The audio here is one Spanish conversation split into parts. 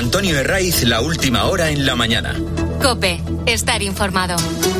Antonio Herraiz, la última hora en la mañana. COPE, estar informado.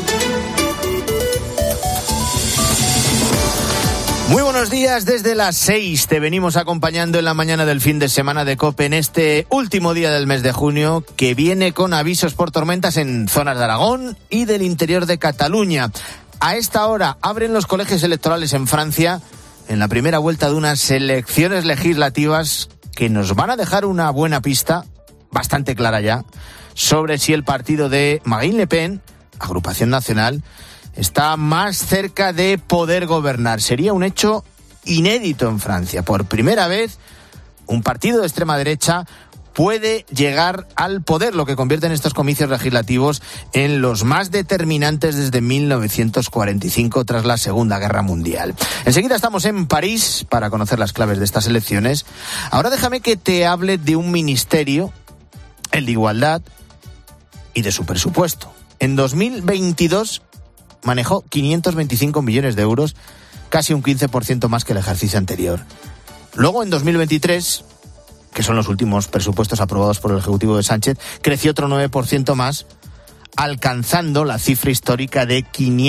Muy buenos días, desde las 6 te venimos acompañando en la mañana del fin de semana de COPE en este último día del mes de junio, que viene con avisos por tormentas en zonas de Aragón y del interior de Cataluña. A esta hora abren los colegios electorales en Francia en la primera vuelta de unas elecciones legislativas que nos van a dejar una buena pista, bastante clara ya, sobre si el partido de Marine Le Pen, Agrupación Nacional, está más cerca de poder gobernar. Sería un hecho inédito en Francia. Por primera vez, un partido de extrema derecha puede llegar al poder, lo que convierte en estos comicios legislativos en los más determinantes desde 1945, tras la Segunda Guerra Mundial. Enseguida estamos en París para conocer las claves de estas elecciones. Ahora déjame que te hable de un ministerio, el de Igualdad, y de su presupuesto. En 2022 manejó 525 millones de euros, casi un 15% más que el ejercicio anterior. Luego, en 2023, que son los últimos presupuestos aprobados por el Ejecutivo de Sánchez, creció otro 9% más, alcanzando la cifra histórica de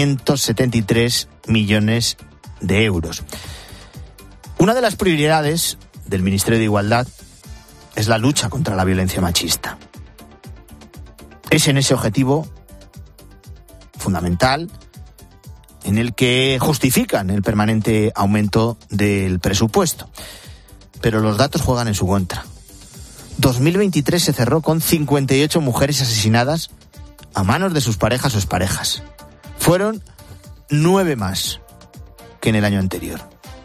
573 millones de euros. Una de las prioridades del Ministerio de Igualdad es la lucha contra la violencia machista. Es en ese objetivo fundamental en el que justifican el permanente aumento del presupuesto. Pero los datos juegan en su contra. 2023 se cerró con 58 mujeres asesinadas a manos de sus parejas o exparejas. Fueron 9 más que en el año anterior.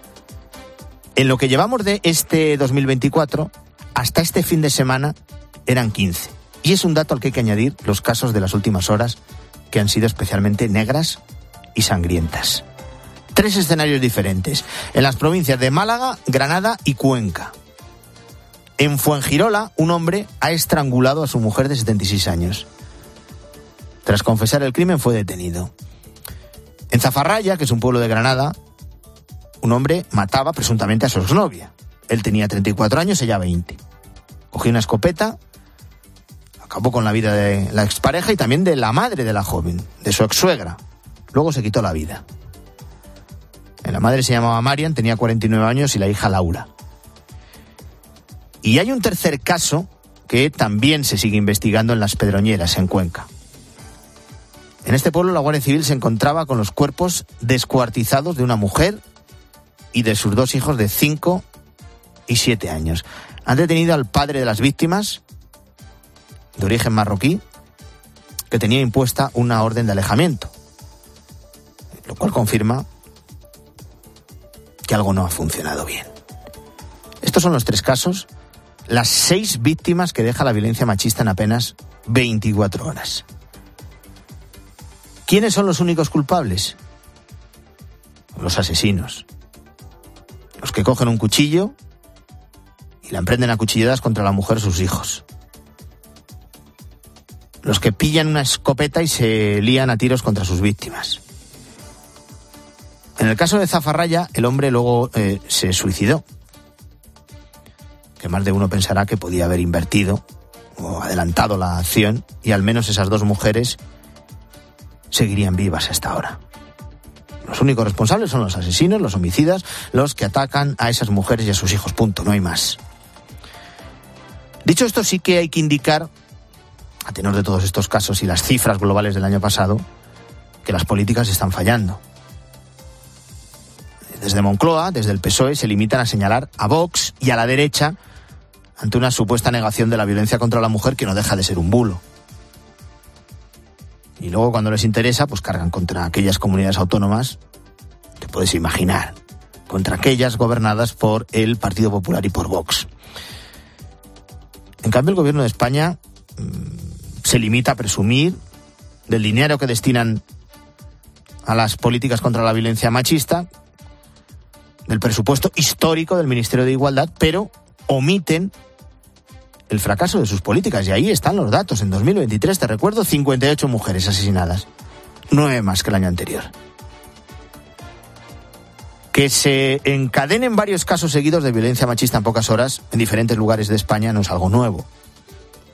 En lo que llevamos de este 2024, hasta este fin de semana eran 15. Y es un dato al que hay que añadir los casos de las últimas horas, que han sido especialmente negras y sangrientas. 3 escenarios diferentes, en las provincias de Málaga, Granada y Cuenca. En Fuengirola, un hombre ha estrangulado a su mujer de 76 años. Tras confesar el crimen, fue detenido. En Zafarraya, que es un pueblo de Granada, un hombre mataba presuntamente a su exnovia. Él tenía 34 años, ella 20. Cogió una escopeta, acabó con la vida de la expareja y también de la madre de la joven, de su exsuegra. Luego se quitó la vida. La madre se llamaba Marian, tenía 49 años y la hija Laura. Y hay un tercer caso que también se sigue investigando en Las Pedroñeras, en Cuenca. En este pueblo la Guardia Civil se encontraba con los cuerpos descuartizados de una mujer y de sus 2 hijos de 5 y 7 años. Han detenido al padre de las víctimas, de origen marroquí, que tenía impuesta una orden de alejamiento, lo cual confirma que algo no ha funcionado bien. Estos son los 3 casos, las 6 víctimas que deja la violencia machista en apenas 24 horas. ¿Quiénes son los únicos culpables? Los asesinos. Los que cogen un cuchillo y la emprenden a cuchilladas contra la mujer y sus hijos. Los que pillan una escopeta y se lían a tiros contra sus víctimas. En el caso de Zafarraya, el hombre luego se suicidó. Que más de uno pensará que podía haber invertido o adelantado la acción y al menos esas 2 mujeres seguirían vivas hasta ahora. Los únicos responsables son los asesinos, los homicidas, los que atacan a esas mujeres y a sus hijos. Punto, no hay más. Dicho esto, sí que hay que indicar, a tenor de todos estos casos y las cifras globales del año pasado, que las políticas están fallando. Desde Moncloa, desde el PSOE, se limitan a señalar a Vox y a la derecha ante una supuesta negación de la violencia contra la mujer que no deja de ser un bulo. Y luego, cuando les interesa, pues cargan contra aquellas comunidades autónomas, te puedes imaginar, contra aquellas gobernadas por el Partido Popular y por Vox. En cambio, el gobierno de España se limita a presumir del dinero que destinan a las políticas contra la violencia machista, del presupuesto histórico del Ministerio de Igualdad, pero omiten el fracaso de sus políticas. Y ahí están los datos. En 2023, te recuerdo, 58 mujeres asesinadas. 9 más que el año anterior. Que se encadenen varios casos seguidos de violencia machista en pocas horas en diferentes lugares de España no es algo nuevo.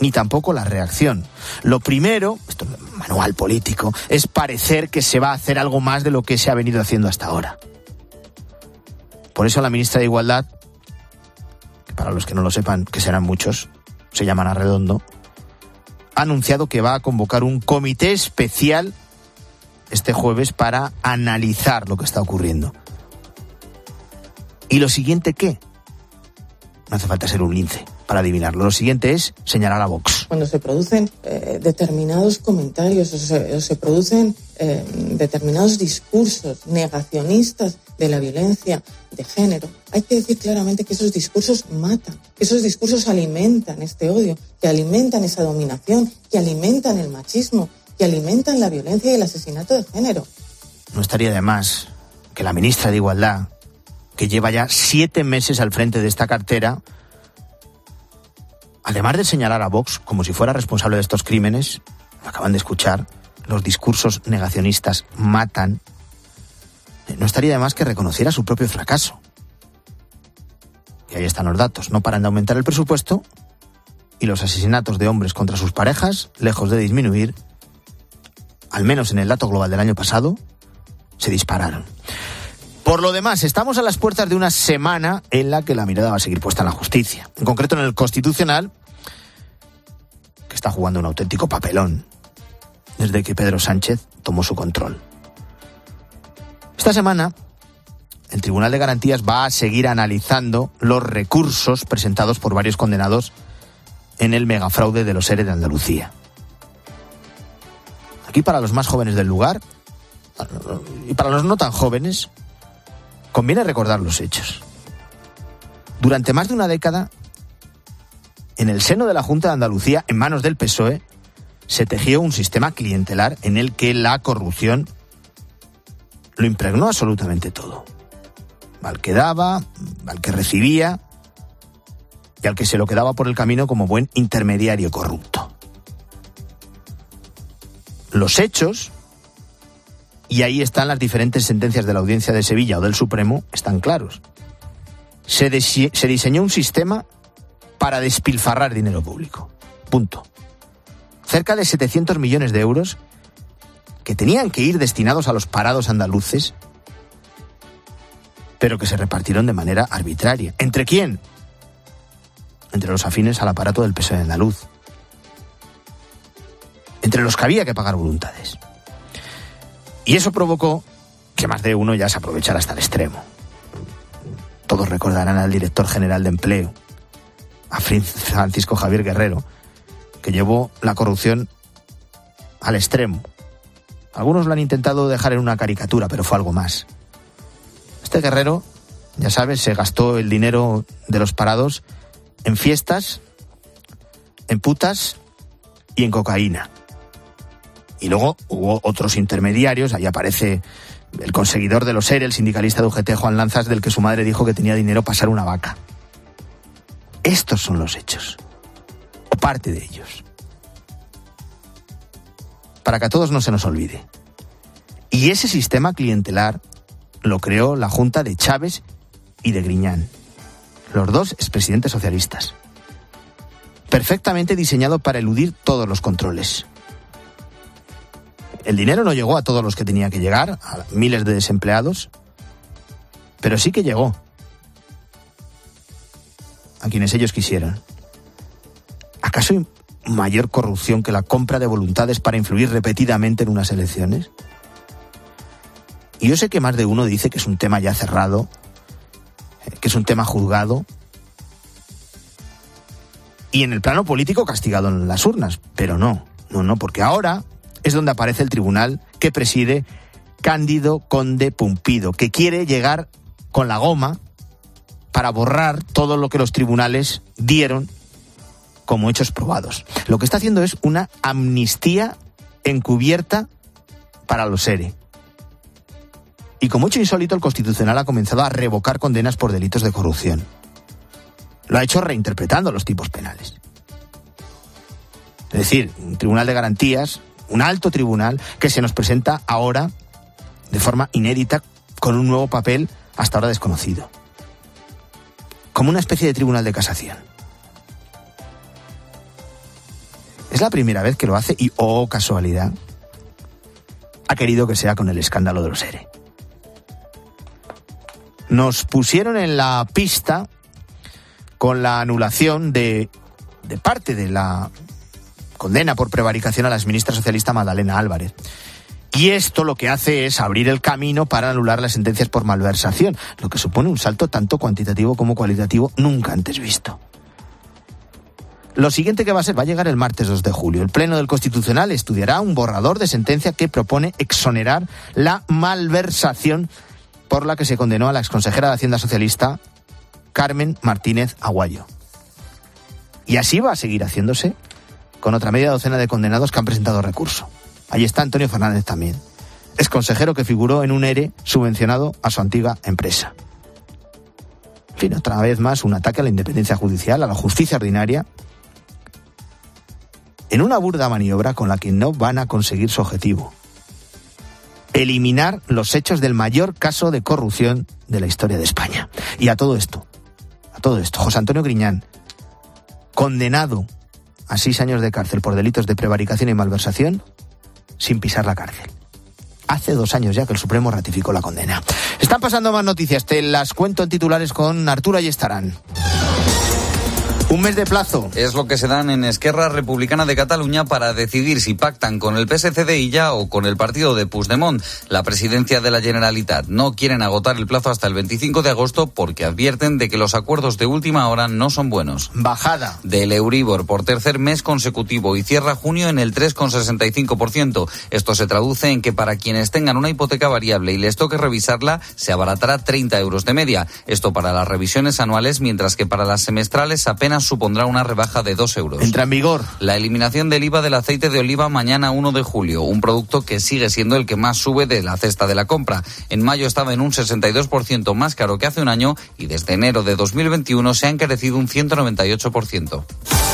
ni tampoco la reacción. Lo primero, esto es manual político, es parecer que se va a hacer algo más de lo que se ha venido haciendo hasta ahora. Por eso la ministra de Igualdad, que para los que no lo sepan, que serán muchos, se llaman Arredondo, ha anunciado que va a convocar un comité especial este jueves para analizar lo que está ocurriendo. ¿Y lo siguiente qué? No hace falta ser un lince para adivinarlo. Lo siguiente es señalar a Vox. Cuando se producen determinados comentarios o se producen determinados discursos negacionistas de la violencia de género, hay que decir claramente que esos discursos matan, que esos discursos alimentan este odio, que alimentan esa dominación, que alimentan el machismo, que alimentan la violencia y el asesinato de género. No estaría de más que la ministra de Igualdad, que lleva ya 7 meses al frente de esta cartera, además de señalar a Vox como si fuera responsable de estos crímenes, acaban de escuchar, los discursos negacionistas matan, no estaría de más que reconociera su propio fracaso. Y ahí están los datos, no paran de aumentar el presupuesto y los asesinatos de hombres contra sus parejas, lejos de disminuir, al menos en el dato global del año pasado, se dispararon. Por lo demás, estamos a las puertas de una semana en la que la mirada va a seguir puesta en la justicia. En concreto en el Constitucional, que está jugando un auténtico papelón desde que Pedro Sánchez tomó su control. Esta semana, el Tribunal de Garantías va a seguir analizando los recursos presentados por varios condenados en el megafraude de los ERE de Andalucía. Aquí, para los más jóvenes del lugar, y para los no tan jóvenes, conviene recordar los hechos. Durante más de una década, en el seno de la Junta de Andalucía, en manos del PSOE, se tejió un sistema clientelar en el que la corrupción lo impregnó absolutamente todo. Al que daba, al que recibía y al que se lo quedaba por el camino como buen intermediario corrupto. Los hechos, y ahí están las diferentes sentencias de la Audiencia de Sevilla o del Supremo, están claros. Se diseñó un sistema para despilfarrar dinero público. Punto. Cerca de 700 millones de euros que tenían que ir destinados a los parados andaluces, pero que se repartieron de manera arbitraria. ¿Entre quién? Entre los afines al aparato del PSOE andaluz. Entre los que había que pagar voluntades. Y eso provocó que más de uno ya se aprovechara hasta el extremo. Todos recordarán al director general de Empleo, a Francisco Javier Guerrero, que llevó la corrupción al extremo. Algunos lo han intentado dejar en una caricatura, pero fue algo más. Este Guerrero, ya sabes, se gastó el dinero de los parados en fiestas, en putas y en cocaína. Y luego hubo otros intermediarios, ahí aparece el conseguidor de los ERE, el sindicalista de UGT, Juan Lanzas, del que su madre dijo que tenía dinero para pasar una vaca. Estos son los hechos, o parte de ellos, para que a todos no se nos olvide. Y ese sistema clientelar lo creó la Junta de Chávez y de Griñán, los dos expresidentes socialistas. Perfectamente diseñado para eludir todos los controles. El dinero no llegó a todos los que tenía que llegar, a miles de desempleados, pero sí que llegó a quienes ellos quisieran. ¿Acaso hay mayor corrupción que la compra de voluntades para influir repetidamente en unas elecciones? Y yo sé que más de uno dice que es un tema ya cerrado, que es un tema juzgado y en el plano político castigado en las urnas, pero no, porque ahora es donde aparece el tribunal que preside Cándido Conde Pumpido, que quiere llegar con la goma para borrar todo lo que los tribunales dieron como hechos probados. Lo que está haciendo es una amnistía encubierta para los ERE. Y como hecho insólito, el Constitucional ha comenzado a revocar condenas por delitos de corrupción. Lo ha hecho reinterpretando los tipos penales. Es decir, un tribunal de garantías, un alto tribunal, que se nos presenta ahora de forma inédita con un nuevo papel hasta ahora desconocido. Como una especie de tribunal de casación. la primera vez que lo hace y, oh casualidad, ha querido que sea con el escándalo de los ERE. Nos pusieron en la pista con la anulación de parte de la condena por prevaricación a la exministra socialista Magdalena Álvarez. Y esto lo que hace es abrir el camino para anular las sentencias por malversación, lo que supone un salto tanto cuantitativo como cualitativo nunca antes visto. Lo siguiente que va a llegar el martes 2 de julio. El Pleno del Constitucional estudiará un borrador de sentencia que propone exonerar la malversación por la que se condenó a la exconsejera de Hacienda socialista Carmen Martínez Aguayo. Y así va a seguir haciéndose con otra media docena de condenados que han presentado recurso. Ahí está Antonio Fernández también, exconsejero que figuró en un ERE subvencionado a su antigua empresa. En fin, otra vez más un ataque a la independencia judicial, a la justicia ordinaria, en una burda maniobra con la que no van a conseguir su objetivo: eliminar los hechos del mayor caso de corrupción de la historia de España. Y a todo esto, José Antonio Griñán, condenado a 6 años de cárcel por delitos de prevaricación y malversación, sin pisar la cárcel. Hace 2 años ya que el Supremo ratificó la condena. Están pasando más noticias, te las cuento en titulares con Arturo Ayestarán. Un mes de plazo. Es lo que se dan en Esquerra Republicana de Cataluña para decidir si pactan con el PSC de Illa o con el partido de Puigdemont. La presidencia de la Generalitat no quieren agotar el plazo hasta el 25 de agosto porque advierten de que los acuerdos de última hora no son buenos. Bajada del Euribor por tercer mes consecutivo y cierra junio en el 3,65%. Esto se traduce en que para quienes tengan una hipoteca variable y les toque revisarla, se abaratará 30 euros de media. Esto para las revisiones anuales, mientras que para las semestrales apenas supondrá una rebaja de 2 euros. Entra en vigor la eliminación del IVA del aceite de oliva mañana 1 de julio, un producto que sigue siendo el que más sube de la cesta de la compra. En mayo estaba en un 62% más caro que hace un año y desde enero de 2021 se ha encarecido un 198%.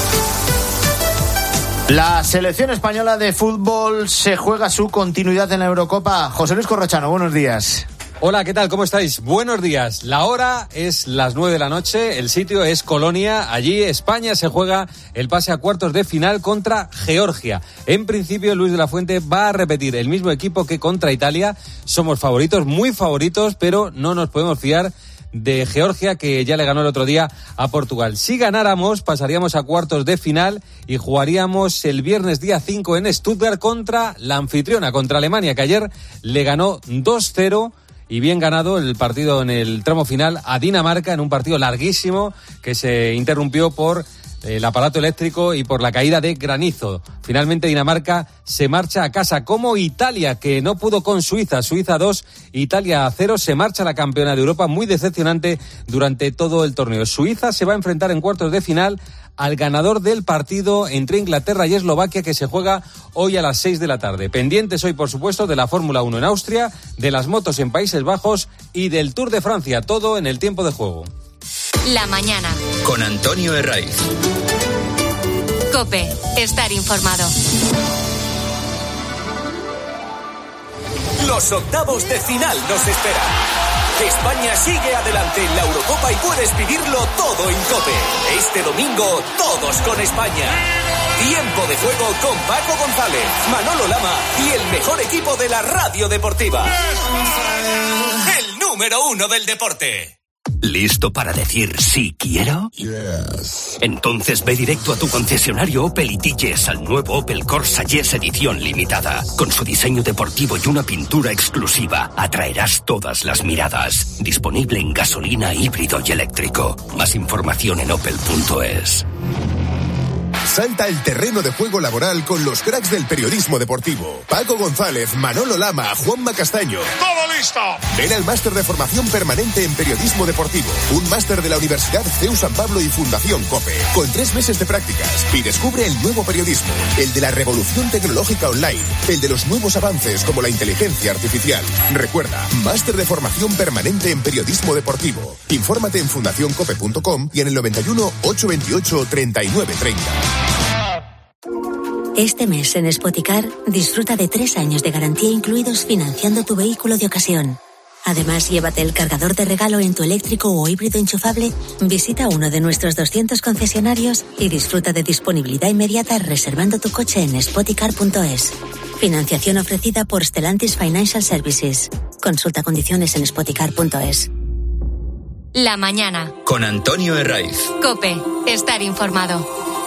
La selección española de fútbol se juega su continuidad en la Eurocopa. José Luis Corrochano, buenos días. Hola, ¿qué tal? ¿Cómo estáis? Buenos días. La hora es las 9 de la noche, el sitio es Colonia. Allí España se juega el pase a cuartos de final contra Georgia. En principio, Luis de la Fuente va a repetir el mismo equipo que contra Italia. Somos favoritos, muy favoritos, pero no nos podemos fiar de Georgia, que ya le ganó el otro día a Portugal. Si ganáramos, pasaríamos a cuartos de final y jugaríamos el viernes día 5 en Stuttgart contra la anfitriona, contra Alemania, que ayer le ganó 2-0. Y bien ganado el partido en el tramo final a Dinamarca, en un partido larguísimo que se interrumpió por el aparato eléctrico y por la caída de granizo. Finalmente Dinamarca se marcha a casa, como Italia, que no pudo con Suiza. Suiza 2, Italia 0. Se marcha la campeona de Europa, muy decepcionante durante todo el torneo. Suiza se va a enfrentar en cuartos de final al ganador del partido entre Inglaterra y Eslovaquia, que se juega hoy a las 6 de la tarde. Pendientes hoy, por supuesto, de la Fórmula 1 en Austria, de las motos en Países Bajos y del Tour de Francia, todo en el tiempo de juego. La mañana. Con Antonio Herraiz. COPE. Estar informado. Los octavos de final nos esperan. España sigue adelante en la Eurocopa y puedes vivirlo todo en COPE. Este domingo, todos con España. Tiempo de juego con Paco González, Manolo Lama y el mejor equipo de la radio deportiva. El número 1 del deporte. ¿Listo para decir sí quiero? Yes. Entonces ve directo a tu concesionario Opel y di yes al nuevo Opel Corsa Yes edición limitada. Con su diseño deportivo y una pintura exclusiva, atraerás todas las miradas. Disponible en gasolina, híbrido y eléctrico. Más información en opel.es. Salta el terreno de juego laboral con los cracks del periodismo deportivo. Paco González, Manolo Lama, Juanma Castaño. ¡Todo listo! Ven al máster de formación permanente en periodismo deportivo. Un máster de la Universidad CEU San Pablo y Fundación COPE. Con 3 meses de prácticas. Y descubre el nuevo periodismo. El de la revolución tecnológica online. El de los nuevos avances como la inteligencia artificial. Recuerda, máster de formación permanente en periodismo deportivo. Infórmate en fundacioncope.com y en el 91 828 3930. Este mes en Spoticar disfruta de 3 años de garantía incluidos financiando tu vehículo de ocasión. Además, llévate el cargador de regalo en tu eléctrico o híbrido enchufable, visita uno de nuestros 200 concesionarios y disfruta de disponibilidad inmediata reservando tu coche en spoticar.es. Financiación ofrecida por Stellantis Financial Services. Consulta condiciones en spoticar.es. La mañana. Con Antonio Herraiz. COPE. Estar informado.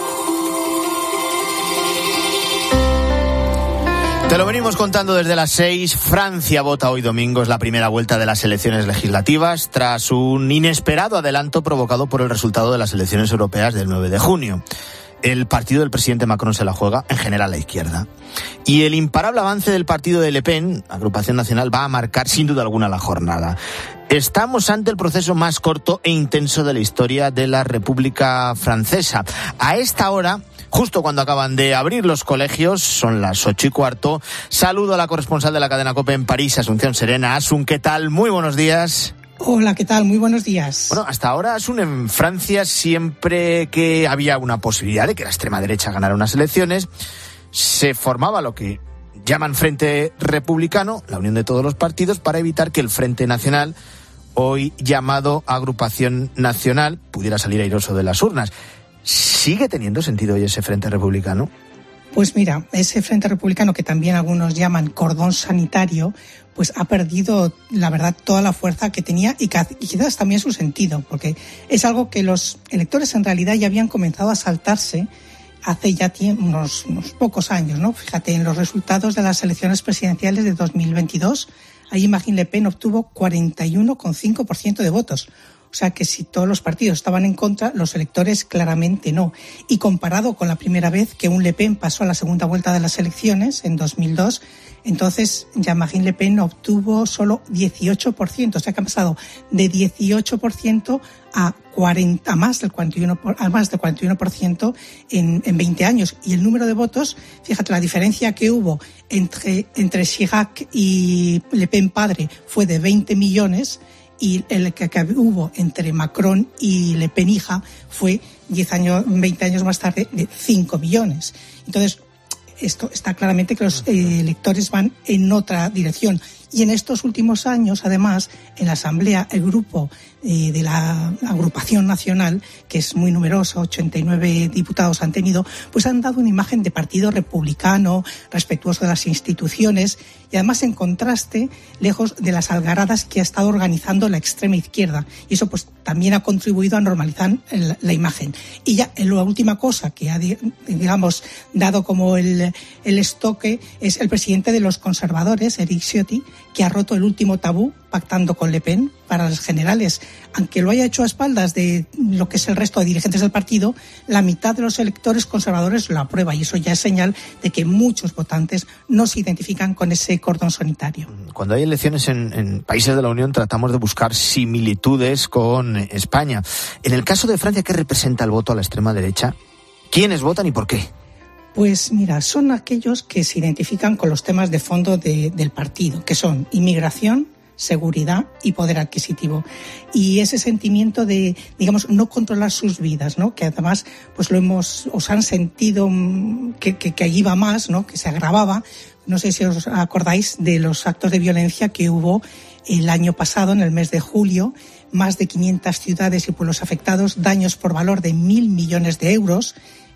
Te lo venimos contando desde las 6. Francia vota hoy domingo, es la primera vuelta de las elecciones legislativas, tras un inesperado adelanto provocado por el resultado de las elecciones europeas del 9 de junio. El partido del presidente Macron se la juega, en general, la izquierda. Y el imparable avance del partido de Le Pen, Agrupación Nacional, va a marcar sin duda alguna la jornada. Estamos ante el proceso más corto e intenso de la historia de la República Francesa. A esta hora, justo cuando acaban de abrir los colegios, son las 8:15, saludo a la corresponsal de la cadena COPE en París, Asunción Serena. Asun, ¿qué tal? Muy buenos días. Hola, ¿qué tal? Muy buenos días. Bueno, hasta ahora, Asun, en Francia, siempre que había una posibilidad de que la extrema derecha ganara unas elecciones, se formaba lo que llaman Frente Republicano, la unión de todos los partidos, para evitar que el Frente Nacional, hoy llamado Agrupación Nacional, pudiera salir airoso de las urnas. ¿Sigue teniendo sentido hoy ese Frente Republicano? Pues mira, ese Frente Republicano, que también algunos llaman cordón sanitario, pues ha perdido, la verdad, toda la fuerza que tenía y quizás también su sentido, porque es algo que los electores en realidad ya habían comenzado a saltarse hace ya unos pocos años, ¿no? Fíjate, en los resultados de las elecciones presidenciales de 2022, ahí Marine Le Pen obtuvo 41,5% de votos. O sea que si todos los partidos estaban en contra, los electores claramente no. Y comparado con la primera vez que un Le Pen pasó a la segunda vuelta de las elecciones, en 2002, entonces Jean-Marie Le Pen obtuvo solo 18%. O sea que ha pasado de 18% a más del 41% en 20 años. Y el número de votos, fíjate, la diferencia que hubo entre Chirac y Le Pen padre fue de 20 millones, y el que hubo entre Macron y Le Pen hija fue 20 años más tarde de 5 millones. Entonces, esto está claramente que los electores van en otra dirección. Y en estos últimos años, además, en la Asamblea, el grupo de la Agrupación Nacional, que es muy numeroso, 89 diputados han tenido, pues han dado una imagen de partido republicano, respetuoso de las instituciones y además en contraste, lejos de las algaradas que ha estado organizando la extrema izquierda. Y eso pues también ha contribuido a normalizar la imagen. Y ya la última cosa que ha, digamos, dado como el estoque es el presidente de los conservadores, Éric Ciotti, que ha roto el último tabú pactando con Le Pen para las generales. Aunque lo haya hecho a espaldas de lo que es el resto de dirigentes del partido, la mitad de los electores conservadores lo aprueba, y eso ya es señal de que muchos votantes no se identifican con ese cordón sanitario. Cuando hay elecciones en países de la Unión tratamos de buscar similitudes con España. En el caso de Francia, ¿qué representa el voto a la extrema derecha? ¿Quiénes votan y por qué? Pues mira, son aquellos que se identifican con los temas de fondo del partido, que son inmigración, seguridad y poder adquisitivo. Y ese sentimiento de, digamos, no controlar sus vidas, ¿no? Que además, pues os han sentido que allí va más, ¿no? Que se agravaba. No sé si os acordáis de los actos de violencia que hubo el año pasado, en el mes de julio, más de 500 ciudades y pueblos afectados, daños por valor de 1.000 millones de euros,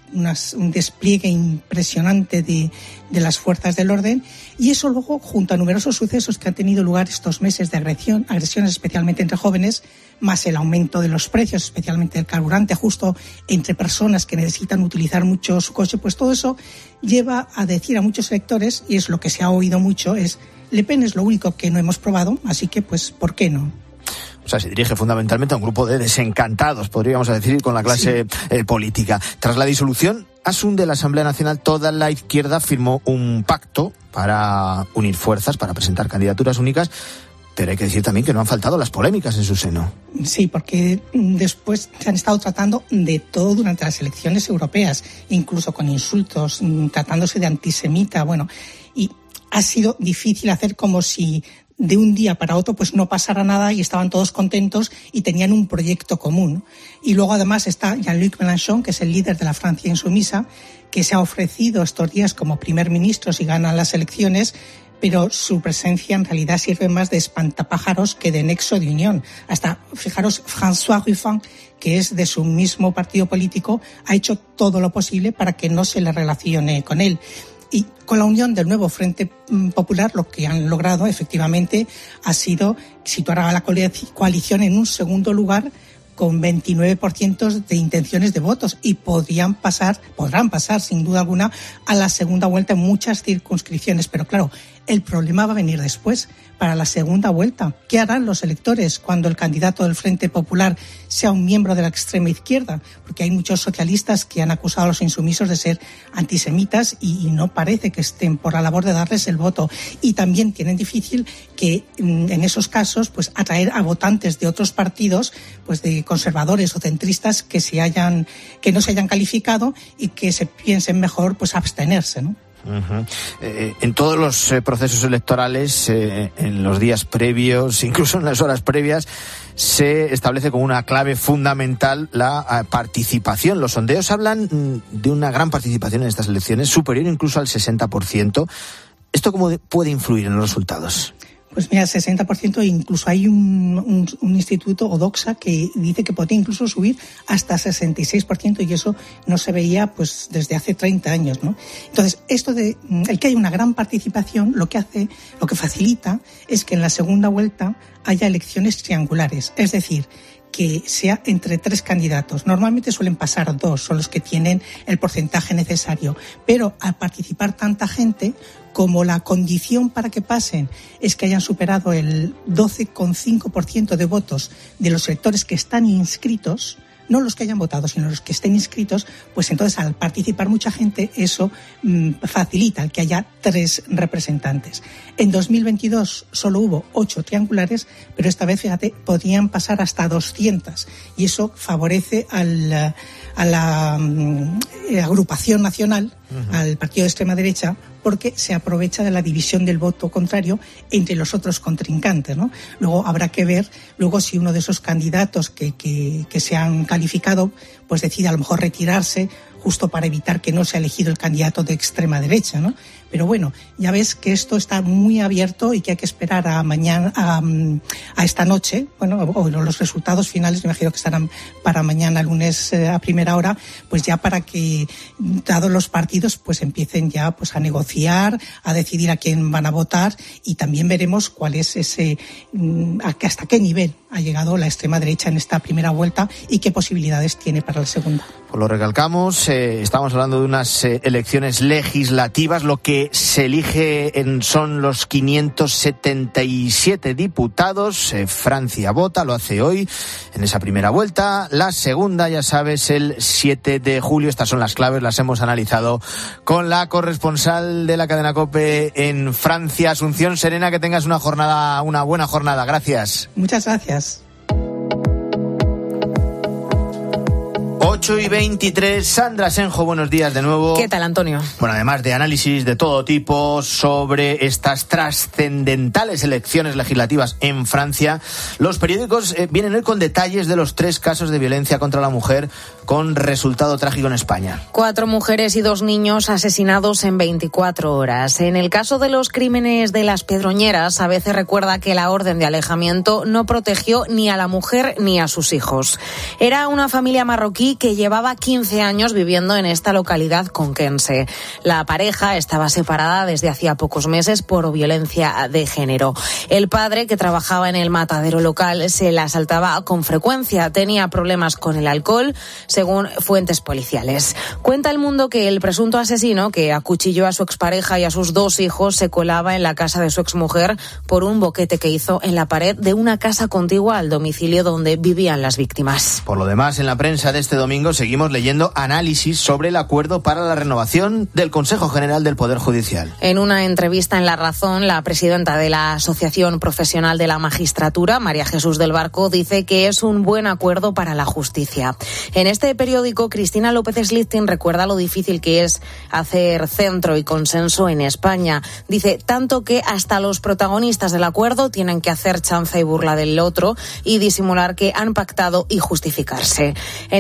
un despliegue impresionante de las fuerzas del orden, y eso luego, junto a numerosos sucesos que han tenido lugar estos meses de agresiones especialmente entre jóvenes, más el aumento de los precios, especialmente del carburante, justo entre personas que necesitan utilizar mucho su coche, pues todo eso lleva a decir a muchos electores, y es lo que se ha oído mucho, es Le Pen es lo único que no hemos probado, así que pues ¿por qué no? O sea, se dirige fundamentalmente a un grupo de desencantados, podríamos decir, con la clase política. Tras la disolución, Asun, de la Asamblea Nacional, toda la izquierda firmó un pacto para unir fuerzas, para presentar candidaturas únicas, pero hay que decir también que no han faltado las polémicas en su seno. Sí, porque después se han estado tratando de todo durante las elecciones europeas, incluso con insultos, tratándose de antisemita, bueno, y ha sido difícil hacer como si de un día para otro pues no pasara nada y estaban todos contentos y tenían un proyecto común. Y luego además está Jean-Luc Mélenchon, que es el líder de la Francia insumisa, que se ha ofrecido estos días como primer ministro si ganan las elecciones, pero su presencia en realidad sirve más de espantapájaros que de nexo de unión. Hasta, fijaros, François Ruffin, que es de su mismo partido político, ha hecho todo lo posible para que no se le relacione con él. Y con la unión del nuevo Frente Popular, lo que han logrado efectivamente ha sido situar a la coalición en un segundo lugar con 29% de intenciones de votos, y podrán pasar sin duda alguna a la segunda vuelta en muchas circunscripciones. Pero claro, el problema va a venir después, para la segunda vuelta. ¿Qué harán los electores cuando el candidato del Frente Popular sea un miembro de la extrema izquierda? Porque hay muchos socialistas que han acusado a los insumisos de ser antisemitas y no parece que estén por la labor de darles el voto. Y también tienen difícil que en esos casos pues atraer a votantes de otros partidos, pues de conservadores o centristas que no se hayan calificado y que se piensen mejor pues abstenerse, ¿no? Uh-huh. En todos los procesos electorales, en los días previos, incluso en las horas previas, se establece como una clave fundamental la participación. Los sondeos hablan de una gran participación en estas elecciones, superior incluso al 60%. ¿Esto cómo puede influir en los resultados? Pues mira, 60%, incluso hay un instituto, Odoxa, que dice que podría incluso subir hasta 66%, y eso no se veía pues desde hace 30 años, ¿no? Entonces, esto de el que haya una gran participación, lo que facilita es que en la segunda vuelta haya elecciones triangulares, es decir, que sea entre 3 candidatos. Normalmente suelen pasar 2, son los que tienen el porcentaje necesario, pero al participar tanta gente, como la condición para que pasen es que hayan superado el 12,5% de votos de los electores que están inscritos, no los que hayan votado, sino los que estén inscritos, pues entonces al participar mucha gente, eso facilita el que haya 3 representantes. En 2022 solo hubo 8 triangulares, pero esta vez, fíjate, podrían pasar hasta 200, y eso favorece a la agrupación nacional, al partido de extrema derecha, porque se aprovecha de la división del voto contrario entre los otros contrincantes, ¿no? Luego habrá que ver si uno de esos candidatos que se han calificado pues decide a lo mejor retirarse, justo para evitar que no sea elegido el candidato de extrema derecha, ¿no? Pero bueno, ya ves que esto está muy abierto y que hay que esperar a mañana, a esta noche. Bueno, los resultados finales me imagino que estarán para mañana lunes a primera hora, pues ya para que, dados los partidos, pues empiecen ya pues a negociar, a decidir a quién van a votar, y también veremos cuál es hasta qué nivel ha llegado la extrema derecha en esta primera vuelta y qué posibilidades tiene para la segunda. Pues lo recalcamos, estamos hablando de unas elecciones legislativas. Lo que se elige son los 577 diputados. Francia vota, lo hace hoy en esa primera vuelta. La segunda, ya sabes, el 7 de julio. Estas son las claves, las hemos analizado con la corresponsal de la cadena COPE en Francia, Asunción Serena. Que tengas una buena jornada. Gracias. Muchas gracias. 8:23, Sandra Senjo, buenos días de nuevo. ¿Qué tal, Antonio? Bueno, además de análisis de todo tipo sobre estas trascendentales elecciones legislativas en Francia, los periódicos vienen hoy con detalles de los 3 casos de violencia contra la mujer con resultado trágico en España. 4 mujeres y 2 niños asesinados en 24 horas. En el caso de los crímenes de las Pedroñeras, a veces recuerda que la orden de alejamiento no protegió ni a la mujer ni a sus hijos. Era una familia marroquí que llevaba 15 años viviendo en esta localidad conquense. La pareja estaba separada desde hacía pocos meses por violencia de género. El padre, que trabajaba en el matadero local, se la asaltaba con frecuencia. Tenía problemas con el alcohol, según fuentes policiales. Cuenta El Mundo que el presunto asesino, que acuchilló a su expareja y a sus 2 hijos, se colaba en la casa de su exmujer por un boquete que hizo en la pared de una casa contigua al domicilio donde vivían las víctimas. Por lo demás, en la prensa de este domingo seguimos leyendo análisis sobre el acuerdo para la renovación del Consejo General del Poder Judicial. En una entrevista en La Razón, la presidenta de la Asociación Profesional de la Magistratura, María Jesús del Barco, dice que es un buen acuerdo para la justicia. En este periódico, Cristina López Slichting recuerda lo difícil que es hacer centro y consenso en España. Dice tanto que hasta los protagonistas del acuerdo tienen que hacer chanza y burla del otro y disimular que han pactado y justificarse. En El País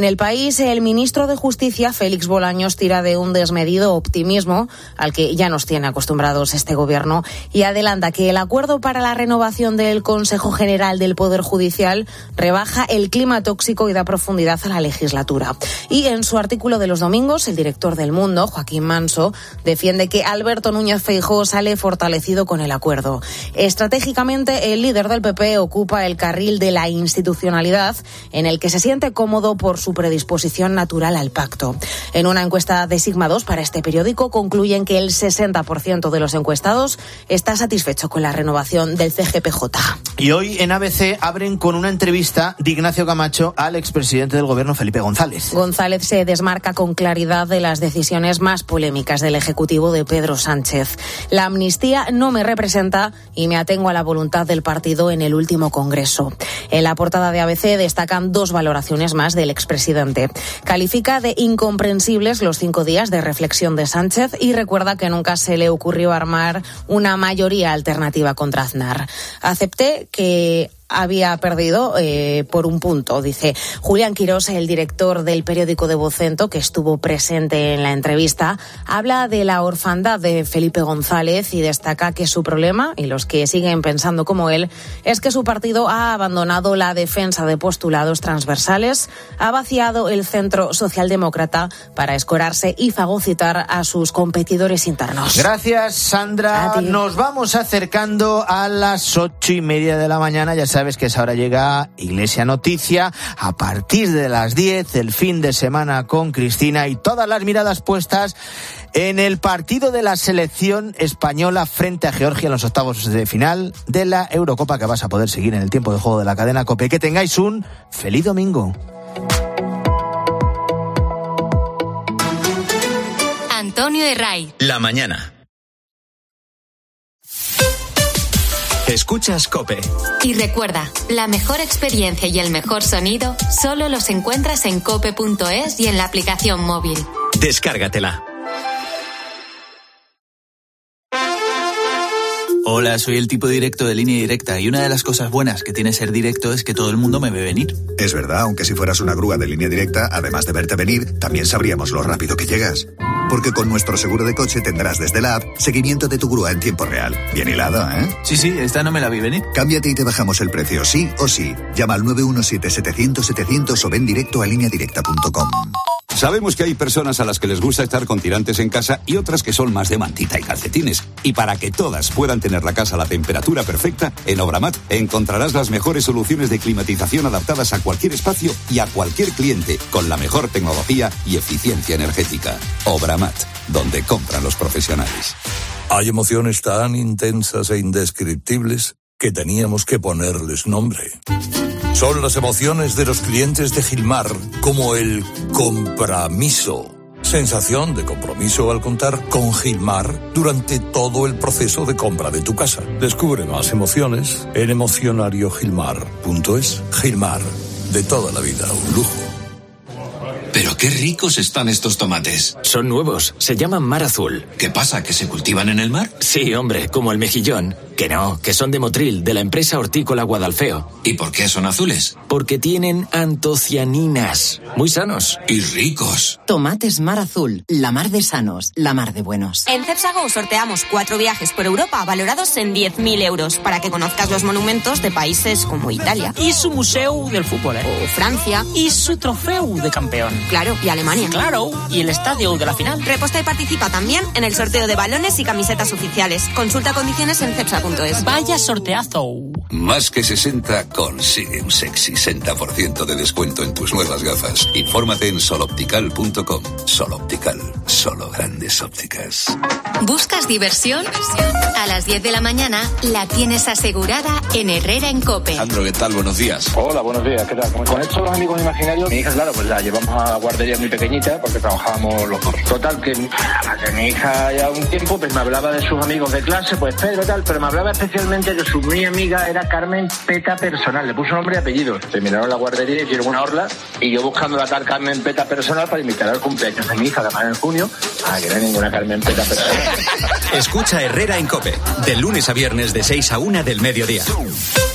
país, el ministro de Justicia, Félix Bolaños, tira de un desmedido optimismo al que ya nos tiene acostumbrados este gobierno y adelanta que el acuerdo para la renovación del Consejo General del Poder Judicial rebaja el clima tóxico y da profundidad a la legislatura. Y en su artículo de los domingos, el director del Mundo, Joaquín Manso, defiende que Alberto Núñez Feijóo sale fortalecido con el acuerdo. Estratégicamente, el líder del PP ocupa el carril de la institucionalidad, en el que se siente cómodo por su predisposición natural al pacto. En una encuesta de Sigma 2 para este periódico concluyen que el 60% de los encuestados está satisfecho con la renovación del CGPJ. Y hoy en ABC abren con una entrevista de Ignacio Camacho al expresidente del gobierno, Felipe González. González se desmarca con claridad de las decisiones más polémicas del Ejecutivo de Pedro Sánchez. La amnistía no me representa y me atengo a la voluntad del partido en el último Congreso. En la portada de ABC destacan dos valoraciones más del expresidente. Califica de incomprensibles los 5 días de reflexión de Sánchez y recuerda que nunca se le ocurrió armar una mayoría alternativa contra Aznar. Acepté que había perdido por un punto, dice Julián Quirós, el director del periódico de Vocento, que estuvo presente en la entrevista. Habla de la orfandad de Felipe González y destaca que su problema, y los que siguen pensando como él, es que su partido ha abandonado la defensa de postulados transversales, ha vaciado el centro socialdemócrata para escorarse y fagocitar a sus competidores internos. Gracias, Sandra. Nos vamos acercando a las 8:30 de la mañana. Ya sabes que a esa hora llega Iglesia Noticia. A partir de las 10, el fin de semana con Cristina y todas las miradas puestas en el partido de la selección española frente a Georgia en los octavos de final de la Eurocopa, que vas a poder seguir en el tiempo de juego de la cadena COPE. Que tengáis un feliz domingo. Antonio Herray. La mañana. Escuchas COPE. Y recuerda, la mejor experiencia y el mejor sonido solo los encuentras en cope.es y en la aplicación móvil. Descárgatela. Hola, soy el tipo directo de Línea Directa y una de las cosas buenas que tiene ser directo es que todo el mundo me ve venir. Es verdad, aunque si fueras una grúa de Línea Directa, además de verte venir, también sabríamos lo rápido que llegas. Porque con nuestro seguro de coche tendrás desde la app seguimiento de tu grúa en tiempo real. Bien hilado, ¿eh? Sí, esta no me la vi venir. Cámbiate y te bajamos el precio, sí o sí. Llama al 917-700-700 o ven directo a lineadirecta.com. Sabemos que hay personas a las que les gusta estar con tirantes en casa y otras que son más de mantita y calcetines. Y para que todas puedan tener la casa a la temperatura perfecta, en Obramat encontrarás las mejores soluciones de climatización adaptadas a cualquier espacio y a cualquier cliente, con la mejor tecnología y eficiencia energética. Obramat, donde compran los profesionales. Hay emociones tan intensas e indescriptibles que teníamos que ponerles nombre. Son las emociones de los clientes de Gilmar, como el compromiso. Sensación de compromiso al contar con Gilmar durante todo el proceso de compra de tu casa. Descubre más emociones en emocionariogilmar.es. Gilmar, de toda la vida, un lujo. Pero qué ricos están estos tomates. Son nuevos, se llaman Mar Azul. ¿Qué pasa, que se cultivan en el mar? Sí, hombre, como el mejillón. Que no, que son de Motril, de la empresa hortícola Guadalfeo. ¿Y por qué son azules? Porque tienen antocianinas. Muy sanos. Y ricos. Tomates Mar Azul, la mar de sanos, la mar de buenos. En Cepsa.Go sorteamos 4 viajes por Europa valorados en 10.000 euros para que conozcas los monumentos de países como Italia. Y su museo del fútbol, O Francia. Y su trofeo de campeón. Claro, y Alemania. Claro, y el estadio de la final. Reposta y participa también en el sorteo de balones y camisetas oficiales. Consulta condiciones en Cepsa.es. Vaya sorteazo. Más que 60 consigue un sexy 60% de descuento en tus nuevas gafas. Infórmate en soloptical.com. Soloptical, solo grandes ópticas. ¿Buscas diversión? A las 10 de la mañana la tienes asegurada en Herrera en COPE. Andro, ¿qué tal? Buenos días. Hola, buenos días. ¿Qué tal? Con estos los amigos imaginarios, mi hija, claro, pues la llevamos a la guardería muy pequeñita porque trabajábamos los dos. Total, que mi hija ya un tiempo pues me hablaba de sus amigos de clase, pues Pedro tal, pero me hablaba especialmente que su muy amiga era Carmen Peta Personal. Le puso nombre y apellido. Terminaron la guardería, hicieron una orla y yo buscando la tal Carmen Peta Personal para invitar al cumpleaños de mi hija, además en junio. Que no hay ninguna Carmen Peta Personal. Escucha Herrera en COPE, de lunes a viernes de 6 a 1 del mediodía.